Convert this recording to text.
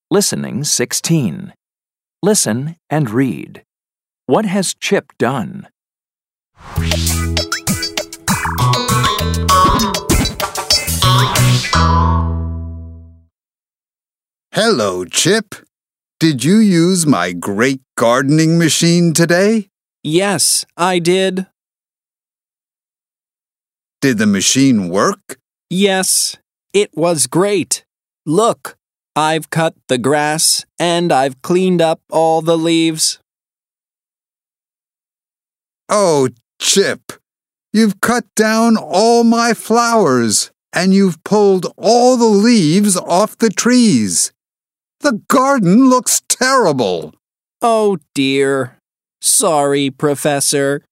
Listening 16. Listen and read. What has Chip done? Hello, Chip. Did you use my great gardening machine today? Yes, I did. Did the machine work? Yes, it was great. Look, I've cut the grass and I've cleaned up all the leaves. Oh, Chip, you've cut down all my flowers and you've pulled all the leaves off the trees. The garden looks terrible. Oh dear. Sorry, Professor.